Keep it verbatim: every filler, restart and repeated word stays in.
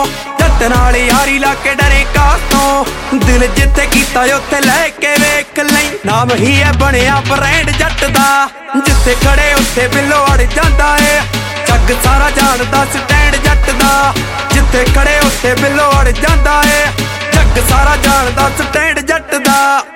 ਤੋਂ ਜੱਟ ਨਾਲ ਯਾਰੀ ਲਾ ਕੇ ਡਰੇ ਕਾਤੋਂ ਦਿਲ ਜਿੱਥੇ ਕੀਤਾ ਉੱਥੇ ਲੈ ਕੇ ਵੇਖ ਲਈ ਨਾਮ ਹੀ ਹੈ ਬਣਿਆ ਬ੍ਰਾਂਡ ਜੱਟ ਦਾ ਜਿੱਥੇ ਖੜੇ ਉੱਥੇ ਬਿੱਲੋ ਅੜ ਜਾਂਦਾ ਏ ਜੱਗ ਸਾਰਾ ਜਾਣਦਾ ਸਟੈਂਡ ਜੱਟ ਦਾ ਜਿੱਥੇ ਖੜੇ ਉੱਥੇ ਬਿੱਲੋ ਅੜ ਜਾਂਦਾ ਏ ਜੱਗ ਸਾਰਾ ਜਾਣਦਾ ਸਟੈਂਡ ਜੱਟ ਦਾ।